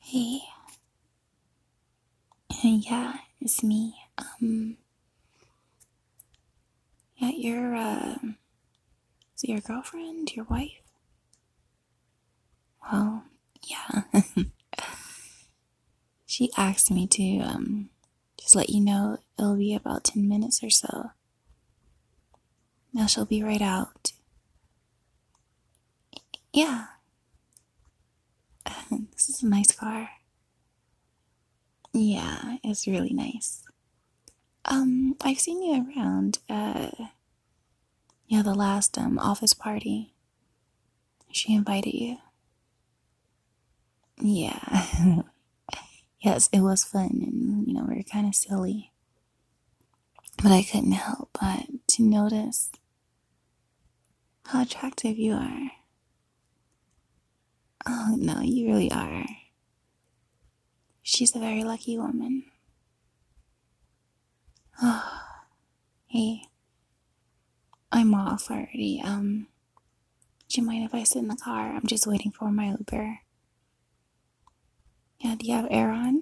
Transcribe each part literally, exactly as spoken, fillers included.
Hey, yeah, it's me. Um, yeah, your uh, is it your girlfriend, your wife? Well, yeah. She asked me to um just let you know it'll be about ten minutes or so. Now she'll be right out. Yeah, this is a nice car. Yeah, it's really nice. Um, I've seen you around. Uh, yeah, the last um office party. She invited you. Yeah. Yes, it was fun, and you know we were kind of silly. But I couldn't help but to notice how attractive you are. Oh, no, you really are. She's a very lucky woman. Oh, hey, I'm off already. Um, do you mind if I sit in the car? I'm just waiting for my Uber. Yeah, do you have air on?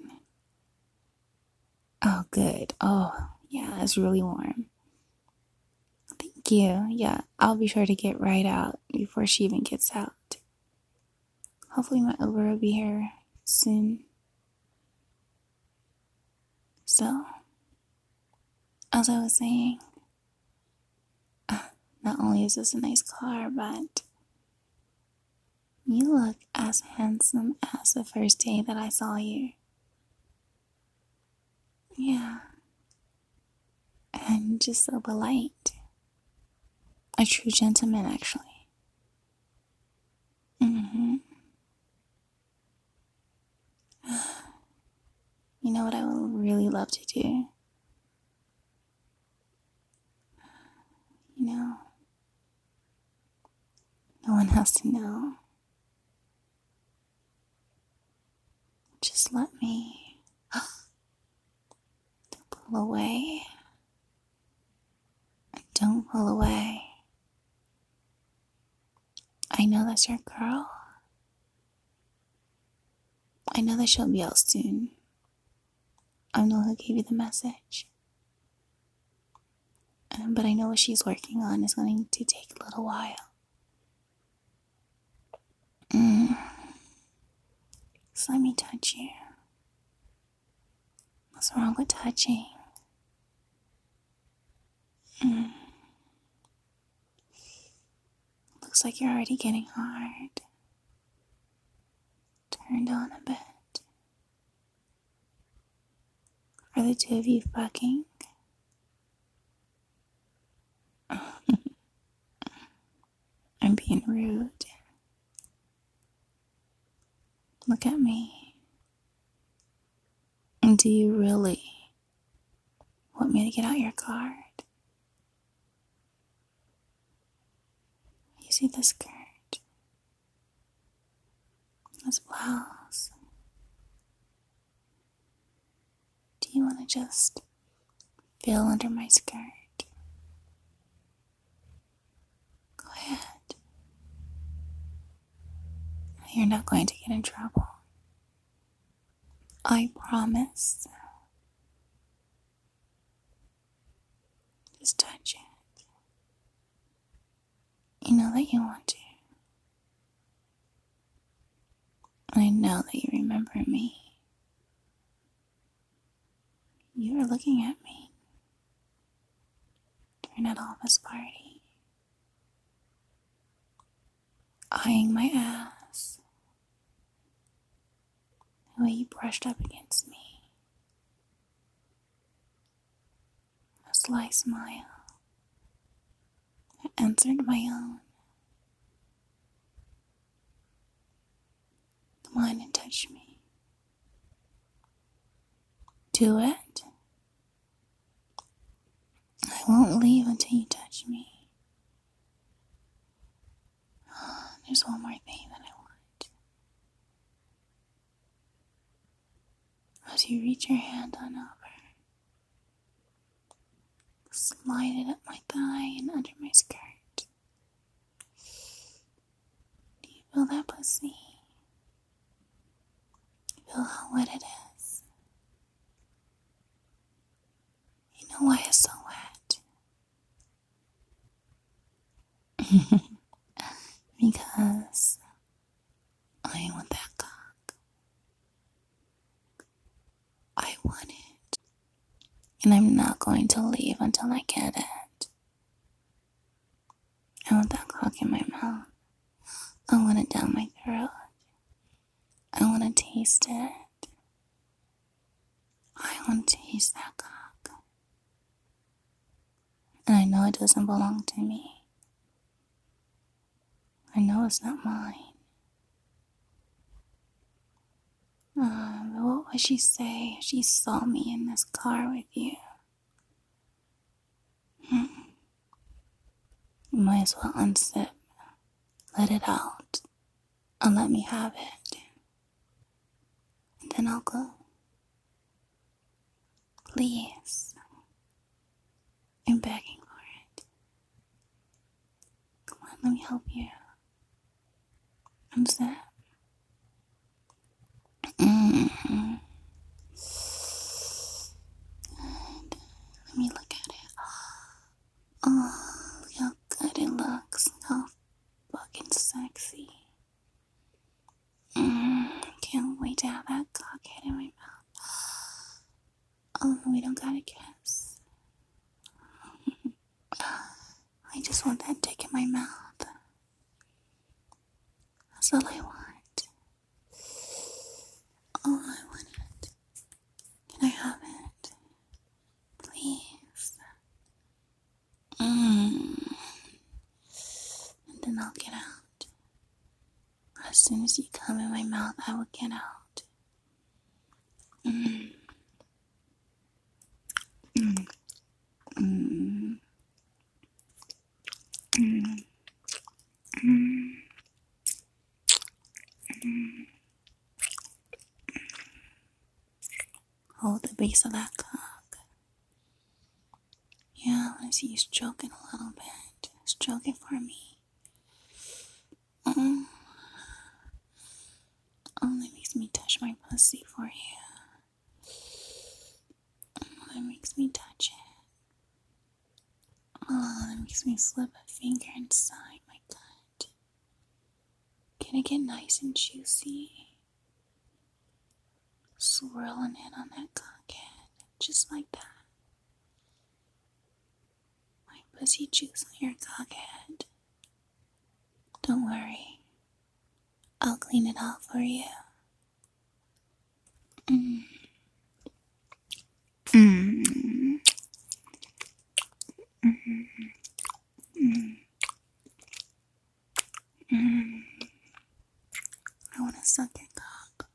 Oh, good. Oh, yeah, it's really warm. Thank you. Yeah, I'll be sure to get right out before she even gets out. Hopefully, my Uber will be here soon. So, as I was saying, not only is this a nice car, but you look as handsome as the first day that I saw you. Yeah, and just so polite. A true gentleman, actually. Mm-hmm. You know what I would really love to do? You know, no one has to know. Just let me pull away. Don't pull away. I know that's your girl. I know that she'll be out soon. I know who gave you the message. Um, but I know what she's working on is going to take a little while. Mm. So let me touch you. What's wrong with touching? Mm. Looks like you're already getting hard. Turned on a bit. Are the two of you fucking? I'm being rude. Look at me. And do you really want me to get out your card? You see the skirt? This blouse? Do you want to just feel under my skirt? Go ahead. You're not going to get in trouble. I promise. Just touch it. You know that you want to. I know that you remember me. You were looking at me during that office party, eyeing my ass, the way you brushed up against me, a sly smile that answered my own. Come on and touch me. Do it. I won't leave until you touch me. There's one more thing that I want. As you reach your hand on over, slide it up my thigh and under my skirt. Do you feel that pussy? feel how wet it is? You know why it's so wet? Because I want that cock. I want it. And I'm not going to leave until I get it. I want that cock in my mouth. I want it down my throat. I want to taste it. I want to taste that cock. And I know it doesn't belong to me. I know it's not mine. Uh, but what would she say if she saw me in this car with you? Hmm. You might as well unzip, let it out, and let me have it. And then I'll go. Please. I'm begging for it. Come on, let me help you. Unzip. Mm-hmm. And let me look at it. Oh, look how good it looks. How fucking sexy. Mm, can't wait to have that cockhead in my mouth. Oh, we don't gotta kiss. I just want that dick in my mouth. That's all I want. Oh, I want it. Can I have it? Please. Mm. And then I'll get out. As soon as you come in my mouth, I will get out. Mm. Mm. Mm. Mm. Mm. Mm. Hold the base of that cock. Yeah, I want to see you stroking a little bit. Stroke it for me. Mm. Oh, that makes me touch my pussy for you. Oh, that makes me touch it. Oh, that makes me slip a finger inside my gut. Can it get nice and juicy? Swirling it on that cockhead. Just like that. My pussy juice on your cockhead. Don't worry. I'll clean it off for you. Mm. Mm. Mm. Mm. Mm. I want to suck your cock.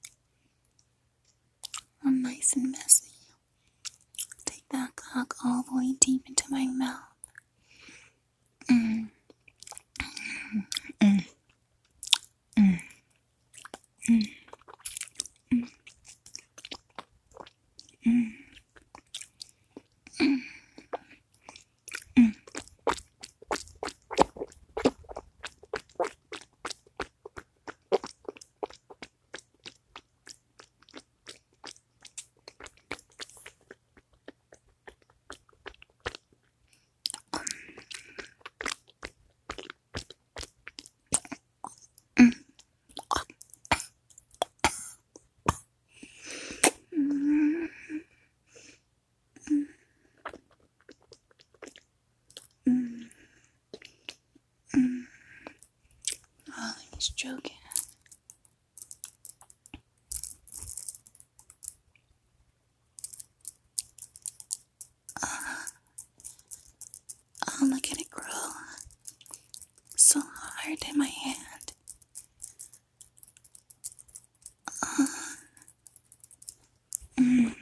I'm nice and messy. Take that cock all the way deep into my mouth. Mm. Mm. Mm. Mm. Mm. Mm. Mm. Mm. Mm. Mm. Mm. Oh, let me stroke it. Oh, look at it grow. So hard in my hand. Uh, mm.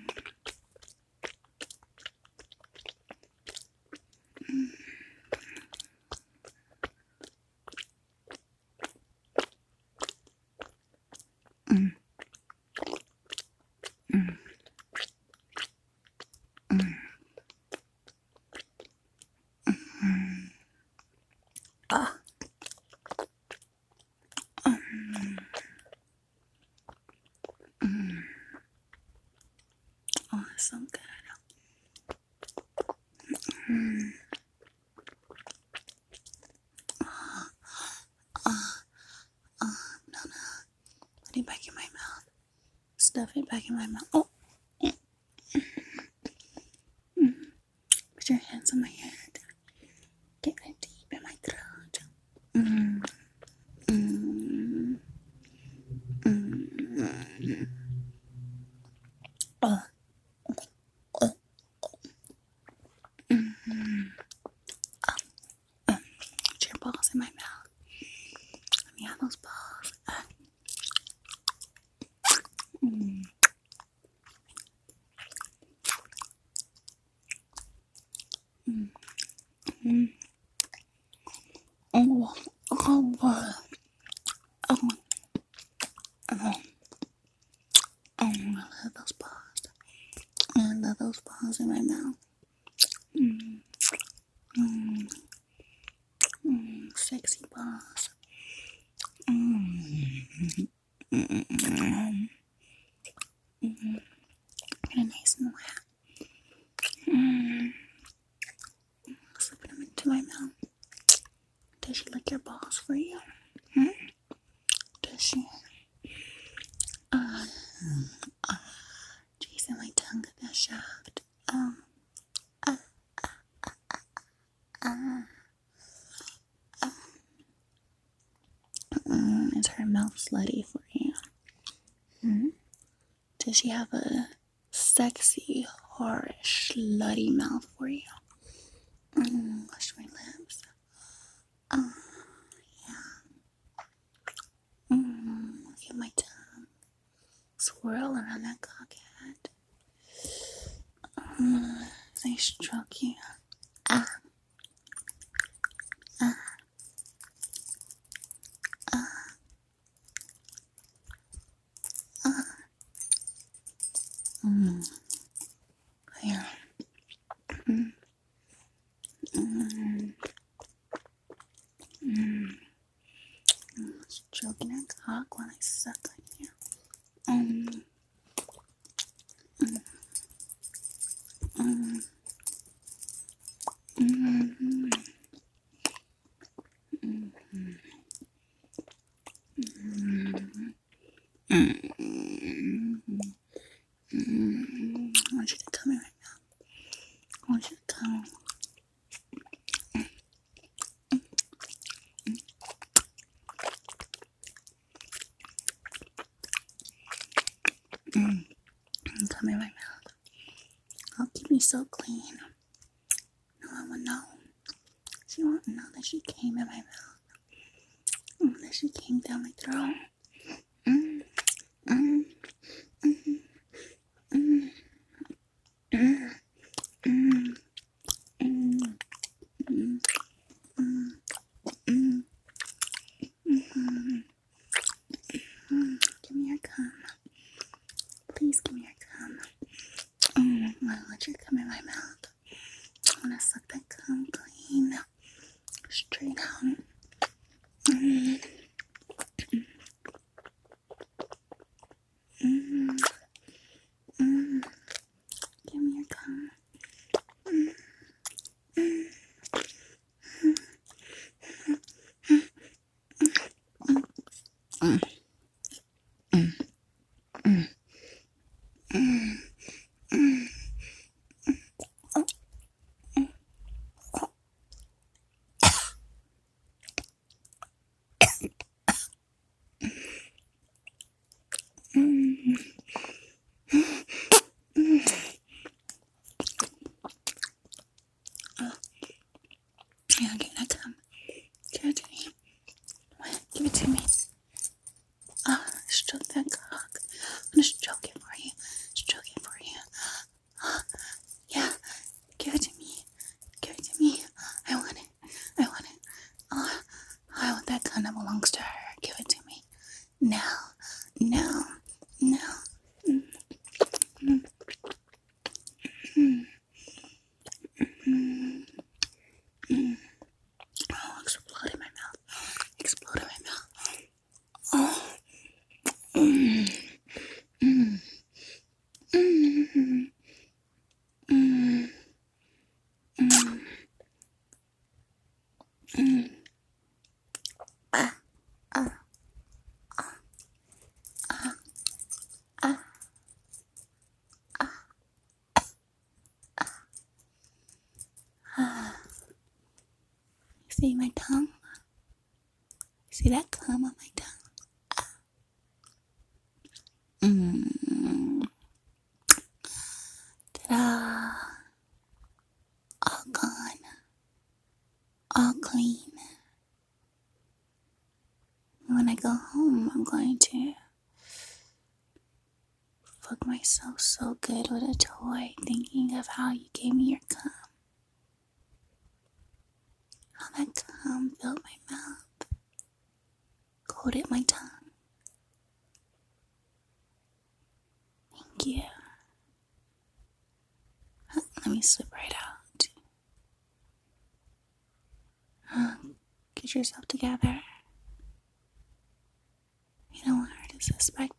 Mm. Mm. Mm. Mm. Mm. Ah. Mm. Mm. so good. Mm. Uh, uh, uh, no, no. Put it back in my mouth. Stuff it back in my mouth. Oh. Mm. Put your hands on my head. Get it deep in my throat. Mm. Mm. Mm. Oh. Oh. Mm. Oh. Oh. Put your balls in my mouth. Let me have those balls. Uh. Mm. Mm. Mm. Oh. Oh. Oh. Oh. Oh. I love those balls. I love those balls in my mouth. Mm. Mm. Mm. Sexy balls. Mm. Mm. Mm. Mm. Get it nice and wet. Mm. Slipping them into my mouth. Does she lick your balls for you? Hmm? Does she? Uh, uh, chasing my tongue at that shaft. Um, uh, uh, uh. Mm. Is her mouth slutty for you? Hmm? Does she have a sexy, horror, slutty mouth for you? Mm, wash my lips. Oh, yeah. Mm, look at my tongue. Swirl around that cockhead. Mm, as I stroke you. Ah, ah, ah, ah. Mm, yeah. Mm, mm, mm. Stroking that cock while I suck on you. Mm, mm, mm, mm, mm, mm, mm, mm, mm. I want you to come here right now. I want you to come. Mm, come in my mouth. I'll keep you so clean. No one will know. She won't know that she came in my mouth. Mm, that she came down my throat. Mm, mm, mm, mm, mm, mm, mm, mm, mm, mm, mm, mm. Give me your cum. Please give me your cum. Mm, I want you to come in my mouth. I want to suck that cum clean. Straight out. Mm, mm, mm. Give me your cum. Mm, mm, mm, mm, mm, mm, mm. Mm, mm. Oh, yeah, give that cum. Give it to me. Give it to me. Ah, oh, stroke that cock. I'm gonna stroke it for you. Stroke it for you. Ah, yeah, give it to me. Give it to me. I want it. I want it. Oh, I want that gun that belongs to her. Give it to me. Now. Now. Now. Mm, mm, mm, mm, mm. Oh, explode in my mouth. Explode in my mouth. Oh. Mm, mm, mm, Mm. Ta-da! All gone. All clean. When I go home, I'm going to fuck myself so good with a toy, thinking of how you gave me your cum. How that cum filled my mouth, coated my tongue. Thank you. Let me slip right out. Get yourself together. You don't want her to suspect